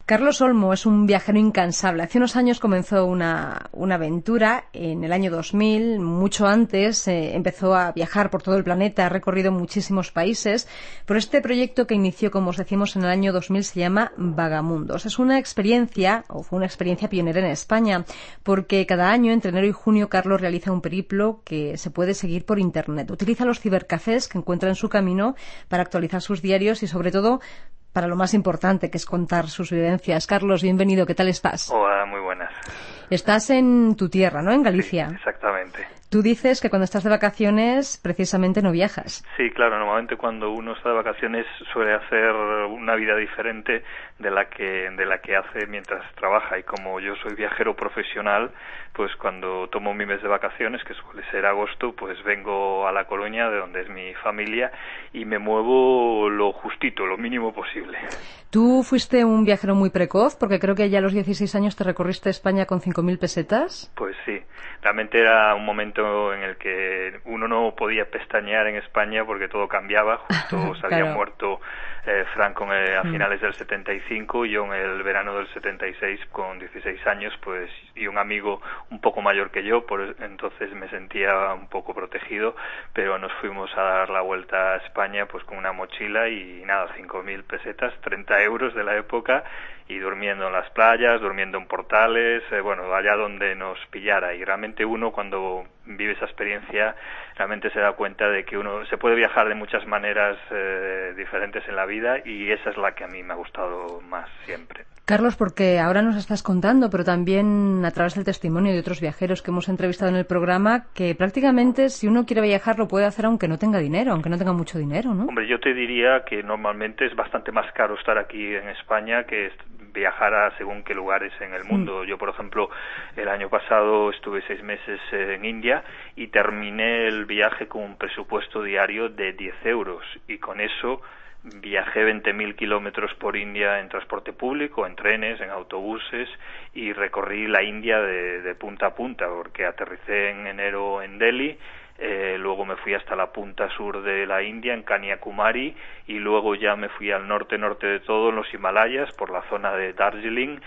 Carlos Olmo es un viajero incansable. Hace unos años comenzó una aventura. En el año 2000, mucho antes, empezó a viajar por todo el planeta, ha recorrido muchísimos países. Pero este proyecto que inició, como os decimos, en el año 2000 se llama Vagamundos. Es una experiencia, o fue una experiencia pionera en España, porque cada año, entre enero y junio, Carlos realiza un periplo que se puede seguir por Internet. Utiliza los cibercafés que encuentra en su camino para actualizar sus diarios y, sobre todo, para lo más importante, que es contar sus vivencias. Carlos, bienvenido, ¿qué tal estás? Hola, muy buenas. Estás en tu tierra, ¿no?, en Galicia. Sí, exactamente. Tú dices que cuando estás de vacaciones, precisamente no viajas. Sí, claro, normalmente cuando uno está de vacaciones suele hacer una vida diferente de la que hace mientras trabaja, y como yo soy viajero profesional, pues cuando tomo mi mes de vacaciones, que suele ser agosto, pues vengo a La Coruña, de donde es mi familia, y me muevo lo justito, lo mínimo posible. Tú fuiste un viajero muy precoz, porque creo que ya a los 16 años te recorriste España con 5.000 pesetas. Pues sí, realmente era un momento en el que uno no podía pestañear en España porque todo cambiaba. Justo se había muerto Franco a finales del 75, y yo en el verano del 76 con 16 años, pues, y un amigo un poco mayor que yo, por entonces me sentía un poco protegido, pero nos fuimos a dar la vuelta a España pues con una mochila y nada, 5.000 pesetas, 30 euros de la época, y durmiendo en las playas, durmiendo en portales, bueno, allá donde nos pillara. Y realmente uno, cuando vive esa experiencia, realmente se da cuenta de que uno se puede viajar de muchas maneras diferentes en la vida, y esa es la que a mí me ha gustado más siempre. Carlos, porque ahora nos estás contando, pero también a través del testimonio de otros viajeros que hemos entrevistado en el programa, que prácticamente si uno quiere viajar lo puede hacer aunque no tenga dinero, aunque no tenga mucho dinero, ¿no? Hombre, yo te diría que normalmente es bastante más caro estar aquí en España que viajar a según qué lugares en el mundo. Yo, por ejemplo, el año pasado estuve 6 meses en India y terminé el viaje con un presupuesto diario de 10 euros, y con eso viajé 20.000 kilómetros por India en transporte público, en trenes, en autobuses, y recorrí la India de punta a punta, porque aterricé en enero en Delhi. Luego me fui hasta la punta sur de la India, en Kanyakumari, y luego ya me fui al norte de todo, en los Himalayas, por la zona de Darjeeling,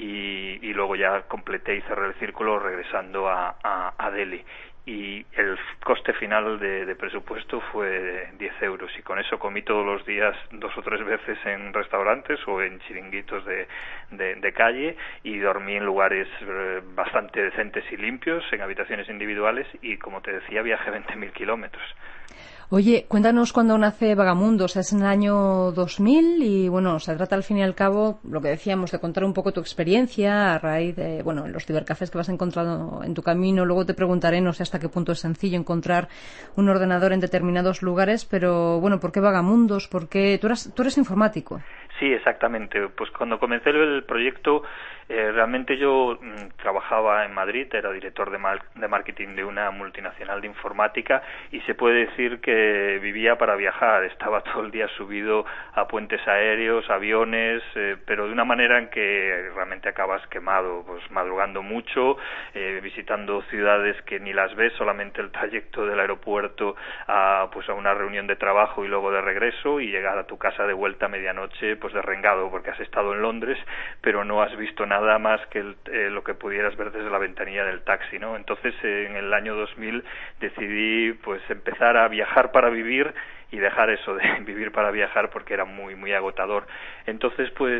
y luego ya completé y cerré el círculo regresando a Delhi. Y el coste final de presupuesto fue 10 euros, y con eso comí todos los días 2 o 3 veces en restaurantes o en chiringuitos de calle, y dormí en lugares bastante decentes y limpios, en habitaciones individuales, y como te decía, viajé 20.000 kilómetros. Oye, cuéntanos cuándo nace Vagamundos. Es en el año 2000 y, bueno, se trata al fin y al cabo, lo que decíamos, de contar un poco tu experiencia a raíz de, bueno, los cibercafés que vas encontrando en tu camino. Luego te preguntaré, no sé hasta qué punto es sencillo encontrar un ordenador en determinados lugares, pero, bueno, ¿por qué Vagamundos? ¿Por qué? Tú eres informático. Sí, exactamente. Pues cuando comencé el proyecto, realmente yo trabajaba en Madrid, era director de marketing de una multinacional de informática, y se puede decir que vivía para viajar. Estaba todo el día subido a puentes aéreos, aviones, pero de una manera en que realmente acabas quemado, pues madrugando mucho, visitando ciudades que ni las ves, solamente el trayecto del aeropuerto a una reunión de trabajo y luego de regreso, y llegar a tu casa de vuelta a medianoche pues derrengado, porque has estado en Londres pero no has visto nada más que lo que pudieras ver desde la ventanilla del taxi, ¿no? Entonces en el año 2000 decidí pues empezar a viajar para vivir y dejar eso de vivir para viajar, porque era muy muy agotador. Entonces pues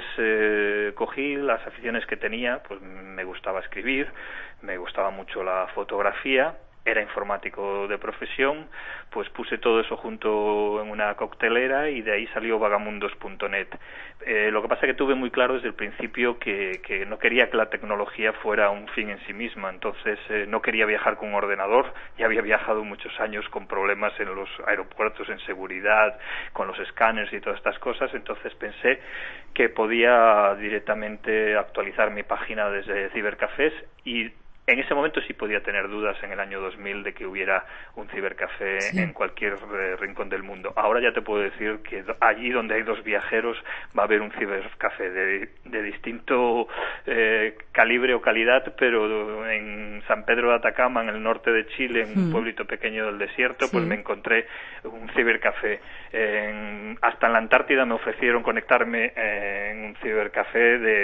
cogí las aficiones que tenía, pues me gustaba escribir, me gustaba mucho la fotografía, era informático de profesión, pues puse todo eso junto en una coctelera, y de ahí salió vagamundos.net. Lo que pasa es que tuve muy claro desde el principio que no quería que la tecnología fuera un fin en sí misma. Entonces no quería viajar con un ordenador. Ya había viajado muchos años con problemas en los aeropuertos, en seguridad, con los escáneres y todas estas cosas. Entonces pensé que podía directamente actualizar mi página desde cibercafés, y En ese momento sí podía tener dudas en el año 2000 de que hubiera un cibercafé en cualquier rincón del mundo. Ahora ya te puedo decir que allí donde hay dos viajeros va a haber un cibercafé de distinto calibre o calidad, pero en San Pedro de Atacama, en el norte de Chile, en un pueblito pequeño del desierto, pues me encontré un cibercafé. Hasta en la Antártida me ofrecieron conectarme en un cibercafé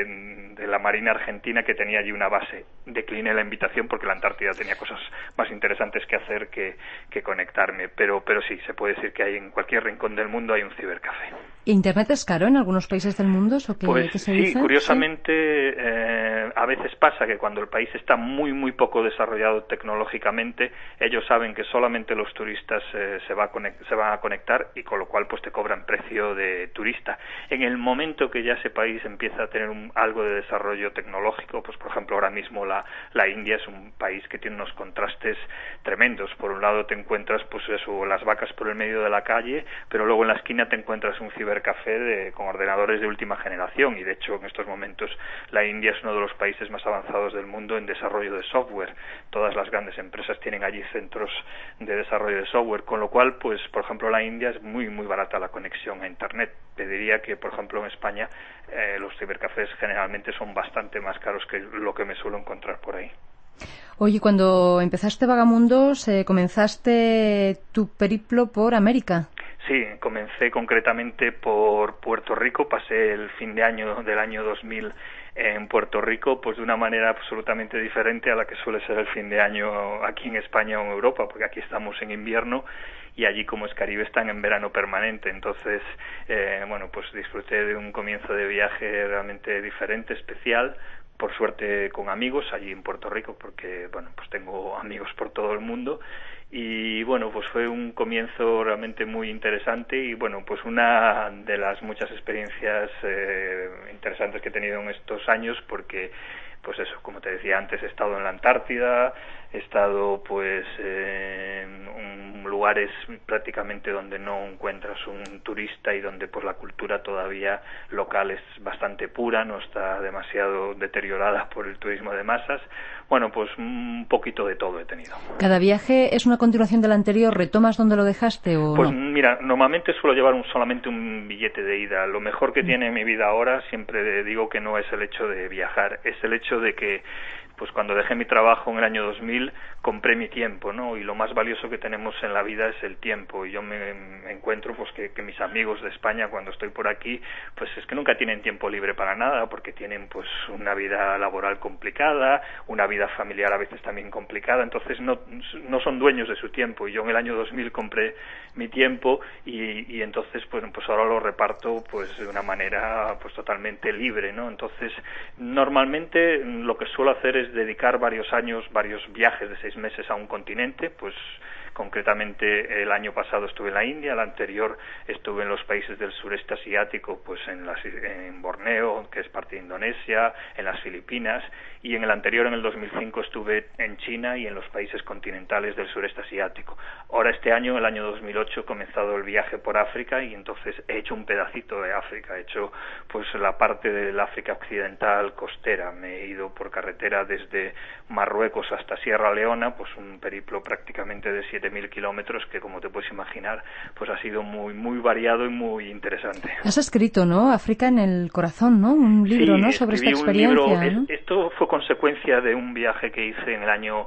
de la Marina Argentina que tenía allí una base. Decliné la invitación porque la Antártida tenía cosas más interesantes que hacer que conectarme, pero sí, se puede decir que hay en cualquier rincón del mundo hay un cibercafé. ¿Internet es caro en algunos países del mundo? ¿Eso pues qué se sí, dice? Curiosamente, a veces pasa que cuando el país está muy poco desarrollado tecnológicamente, ellos saben que solamente los turistas se van a conectar y con lo cual pues te cobran precio de turista. En el momento que ya ese país empieza a tener algo de desarrollo tecnológico, pues por ejemplo ahora mismo la India es un país que tiene unos contrastes tremendos. Por un lado te encuentras pues eso, las vacas por el medio de la calle, pero luego en la esquina te encuentras un cibercafé con ordenadores de última generación, y de hecho en estos momentos la India es uno de los países más avanzados del mundo en desarrollo de software. Todas las grandes empresas tienen allí centros de desarrollo de software, con lo cual pues por ejemplo la India es muy barata la conexión a internet. Te diría que por ejemplo en España los cibercafés generalmente son bastante más caros que lo que me suelo encontrar por ahí. Oye, cuando empezaste Vagamundos, comenzaste tu periplo por América. Sí, comencé concretamente por Puerto Rico, pasé el fin de año del año 2000 en Puerto Rico, pues de una manera absolutamente diferente a la que suele ser el fin de año aquí en España o en Europa, porque aquí estamos en invierno y allí como es Caribe están en verano permanente. Entonces, pues disfruté de un comienzo de viaje realmente diferente, especial, por suerte con amigos allí en Puerto Rico, porque pues tengo amigos por todo el mundo. Y pues fue un comienzo realmente muy interesante y pues una de las muchas experiencias interesantes que he tenido en estos años, porque pues eso, como te decía antes, he estado en la Antártida, he estado pues en lugares prácticamente donde no encuentras un turista y donde pues la cultura todavía local es bastante pura, no está demasiado deteriorada por el turismo de masas. Pues un poquito de todo he tenido. ¿Cada viaje es una continuación del anterior? ¿Retomas donde lo dejaste o pues no? Mira, normalmente suelo llevar solamente un billete de ida. Lo mejor que tiene mi vida ahora, siempre digo que no es el hecho de viajar, es el hecho de que pues cuando dejé mi trabajo en el año 2000 compré mi tiempo, ¿no? Y lo más valioso que tenemos en la vida es el tiempo. Y yo me encuentro pues que mis amigos de España, cuando estoy por aquí, pues es que nunca tienen tiempo libre para nada, porque tienen pues una vida laboral complicada, una vida familiar a veces también complicada, entonces no son dueños de su tiempo. Y yo en el año 2000 compré mi tiempo y entonces pues ahora lo reparto pues de una manera pues totalmente libre, ¿no? Entonces normalmente lo que suelo hacer es dedicar varios viajes de 6 meses a un continente. Pues concretamente el año pasado estuve en la India, el anterior estuve en los países del sureste asiático, pues en Borneo, que es parte de Indonesia, en las Filipinas, y en el anterior, en el 2005, estuve en China y en los países continentales del sureste asiático. Ahora este año, en el año 2008, he comenzado el viaje por África y entonces he hecho un pedacito de África, he hecho pues la parte del África occidental costera, me he ido por carretera desde Marruecos hasta Sierra Leona, pues un periplo prácticamente de 7.000 kilómetros que, como te puedes imaginar, pues ha sido muy variado y muy interesante. Has escrito, ¿no? África en el corazón, ¿no? Un libro, sí, ¿no? Sobre esta experiencia. Un libro, ¿no? Esto fue consecuencia de un viaje que hice en el año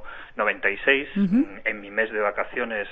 96, en mi mes de vacaciones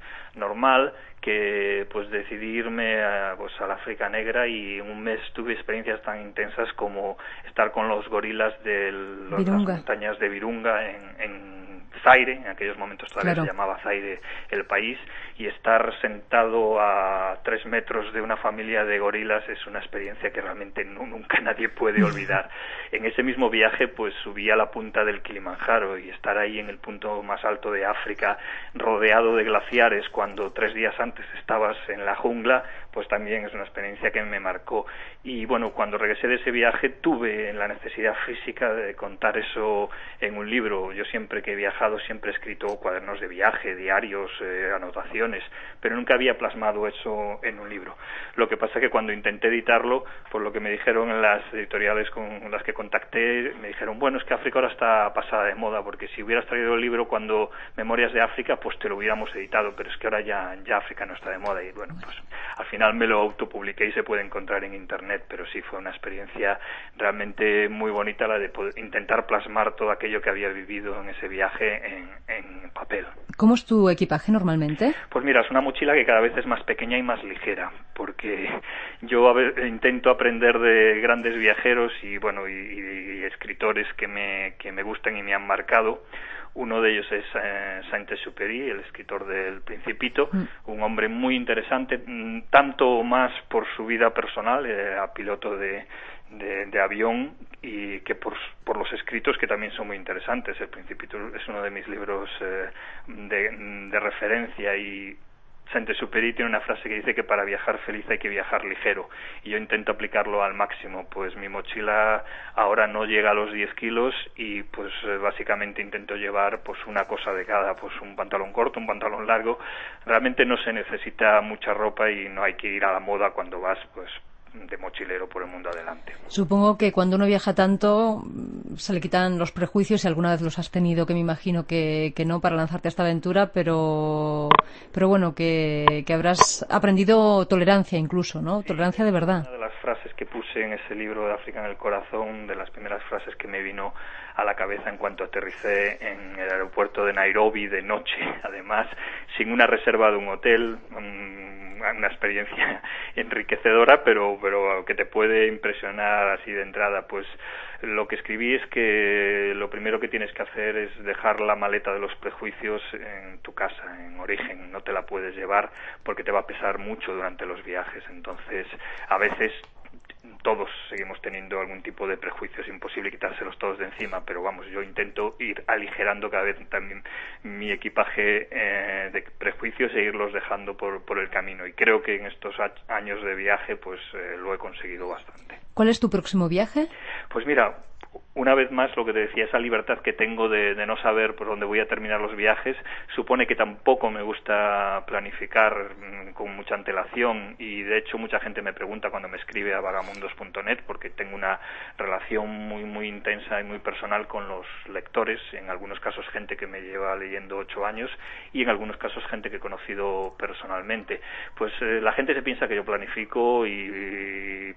normal, que pues decidí irme al África Negra, y en un mes tuve experiencias tan intensas como estar con los gorilas de las montañas de Virunga en Zaire, en aquellos momentos todavía se llamaba Zaire el país, y estar sentado a 3 metros de una familia de gorilas es una experiencia que realmente nunca nadie puede olvidar. En ese mismo viaje pues subí a la punta del Kilimanjaro, y estar ahí en el punto más alto de África rodeado de glaciares cuando 3 días antes estabas en la jungla, pues también es una experiencia que me marcó. Y bueno, cuando regresé de ese viaje tuve la necesidad física de contar eso en un libro. Yo siempre que he viajado siempre he escrito cuadernos de viaje, diarios, anotaciones, pero nunca había plasmado eso en un libro. Lo que pasa es que cuando intenté editarlo, por lo que me dijeron en las editoriales con las que contacté, me dijeron, bueno, es que África ahora está pasada de moda, porque si hubieras traído el libro cuando Memorias de África, pues te lo hubiéramos editado, pero es que ahora ya África no está de moda. Y bueno, pues al final me lo autopubliqué y se puede encontrar en internet, pero sí fue una experiencia realmente muy bonita la de poder intentar plasmar todo aquello que había vivido en ese viaje en papel. ¿Cómo es tu equipaje normalmente? Pues mira, es una mochila que cada vez es más pequeña y más ligera, porque yo intento aprender de grandes viajeros y bueno y escritores que me gustan y me han marcado. Uno de ellos es Saint-Exupéry, el escritor del Principito, un hombre muy interesante, tanto más por su vida personal, a piloto de avión, y que por los escritos, que también son muy interesantes. El Principito es uno de mis libros de referencia, y Saint-Exupéry tiene una frase que dice que para viajar feliz hay que viajar ligero, y yo intento aplicarlo al máximo. Pues mi mochila ahora no llega a los 10 kilos y pues básicamente intento llevar pues una cosa de cada, pues un pantalón corto, un pantalón largo. Realmente no se necesita mucha ropa y no hay que ir a la moda cuando vas pues de mochilero por el mundo adelante. Supongo que cuando uno viaja tanto se le quitan los prejuicios, y alguna vez los has tenido, que me imagino que no, para lanzarte a esta aventura, pero bueno, que habrás aprendido tolerancia incluso, ¿no? Sí, tolerancia de verdad. Una de las frases que puse en ese libro de África en el corazón, de las primeras frases que me vino a la cabeza en cuanto aterricé en el aeropuerto de Nairobi de noche, además, sin una reserva de un hotel, una experiencia enriquecedora, pero que te puede impresionar así de entrada. Pues lo que escribí es que lo primero que tienes que hacer es dejar la maleta de los prejuicios en tu casa, en origen. No te la puedes llevar porque te va a pesar mucho durante los viajes. Entonces, a veces todos seguimos teniendo algún tipo de prejuicios, es imposible quitárselos todos de encima, pero vamos, yo intento ir aligerando cada vez también mi equipaje de prejuicios e irlos dejando por el camino, y creo que en estos años de viaje pues lo he conseguido bastante. ¿Cuál es tu próximo viaje? Pues mira, una vez más, lo que te decía, esa libertad que tengo de no saber por dónde voy a terminar los viajes, supone que tampoco me gusta planificar con mucha antelación, y de hecho mucha gente me pregunta cuando me escribe a vagamundos.net, porque tengo una relación muy muy intensa y muy personal con los lectores, en algunos casos gente que me lleva leyendo 8 años y en algunos casos gente que he conocido personalmente. Pues la gente se piensa que yo planifico y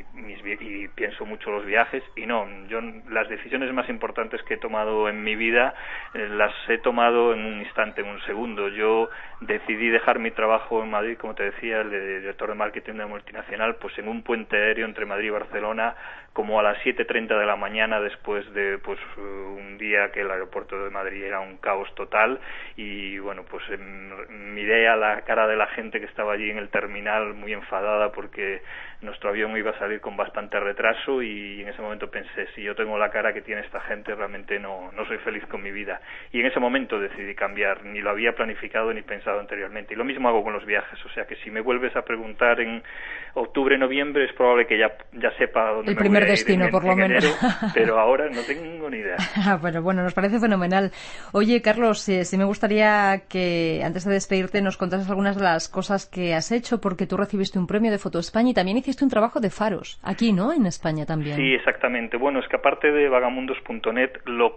pienso mucho los viajes, y no, yo las decisiones más importantes que he tomado en mi vida las he tomado en un instante, en un segundo. Yo decidí dejar mi trabajo en Madrid, como te decía, el de director de marketing de una multinacional, pues en un puente aéreo entre Madrid y Barcelona, como a las 7:30 de la mañana, después de pues un día que el aeropuerto de Madrid era un caos total, y bueno, pues miré a la cara de la gente que estaba allí en el terminal muy enfadada porque nuestro avión iba a salir con bastante retraso, y en ese momento pensé, si yo tengo la cara que tiene esta gente, realmente no soy feliz con mi vida. Y en ese momento decidí cambiar, ni lo había planificado ni pensado anteriormente. Y lo mismo hago con los viajes, o sea que si me vuelves a preguntar en octubre, noviembre, es probable que ya sepa dónde el primer destino, por lo menos. Enero, pero ahora no tengo ni idea. Bueno, nos parece fenomenal. Oye, Carlos, sí me gustaría que antes de despedirte nos contases algunas de las cosas que has hecho, porque tú recibiste un premio de Foto España y también hiciste un trabajo de faros, aquí, ¿no?, en España también. Sí, exactamente. Bueno, es que aparte de vagamundos.net,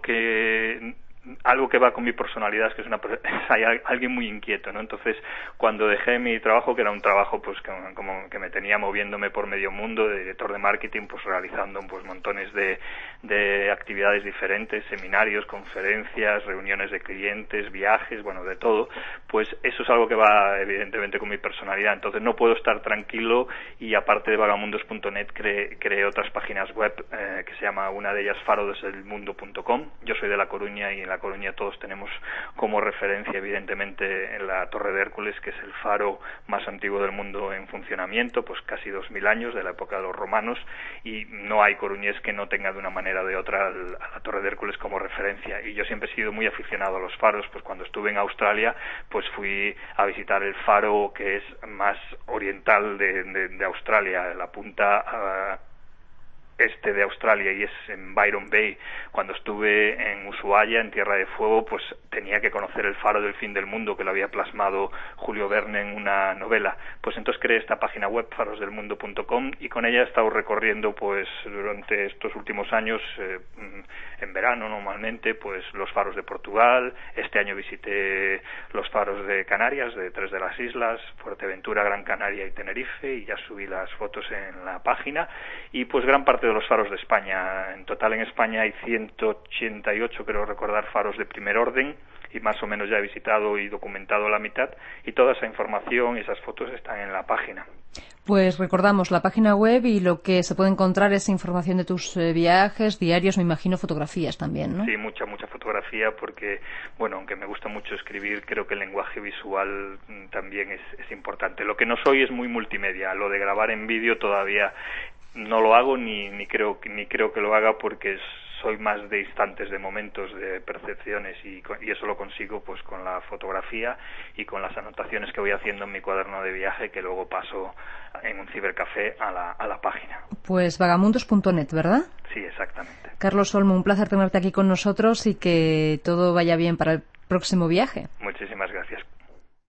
algo que va con mi personalidad es que hay alguien muy inquieto, ¿no? Entonces, cuando dejé mi trabajo, que era un trabajo pues como que me tenía moviéndome por medio mundo, de director de marketing, pues realizando pues montones de actividades diferentes, seminarios, conferencias, reuniones de clientes, viajes, bueno, de todo, pues eso es algo que va evidentemente con mi personalidad. Entonces no puedo estar tranquilo, y aparte de vagamundos.net creé otras páginas web que se llama, una de ellas, farodeselmundo.com. Yo soy de La Coruña, y en La Coruña todos tenemos como referencia evidentemente en la Torre de Hércules, que es el faro más antiguo del mundo en funcionamiento, pues casi 2000 años, de la época de los romanos, y no hay coruñés que no tenga de una manera manera o de otra a la Torre de Hércules como referencia. Y yo siempre he sido muy aficionado a los faros, pues cuando estuve en Australia, pues fui a visitar el faro que es más oriental de Australia, la punta este de Australia, y es en Byron Bay. Cuando estuve en Ushuaia, en Tierra de Fuego, pues tenía que conocer el faro del fin del mundo, que lo había plasmado Julio Verne en una novela. Pues entonces creé esta página web, farosdelmundo.com, y con ella he estado recorriendo pues durante estos últimos años, en verano normalmente, pues los faros de Portugal. Este año visité los faros de Canarias, de 3 de las islas, Fuerteventura, Gran Canaria y Tenerife, y ya subí las fotos en la página. Y pues gran parte de los faros de España. En total en España hay 188, creo recordar, faros de primer orden, y más o menos ya he visitado y documentado la mitad, y toda esa información y esas fotos están en la página. Pues recordamos la página web, y lo que se puede encontrar es información de tus viajes, diarios, me imagino fotografías también, ¿no? Sí, mucha fotografía, porque, bueno, aunque me gusta mucho escribir, creo que el lenguaje visual también es importante. Lo que no soy es muy multimedia. Lo de grabar en vídeo todavía no lo hago, ni creo que lo haga, porque soy más de instantes, de momentos, de percepciones, y eso lo consigo pues con la fotografía y con las anotaciones que voy haciendo en mi cuaderno de viaje, que luego paso en un cibercafé a la página. Pues vagamundos.net, ¿verdad? Sí, exactamente. Carlos Olmo, un placer tenerte aquí con nosotros, y que todo vaya bien para el próximo viaje.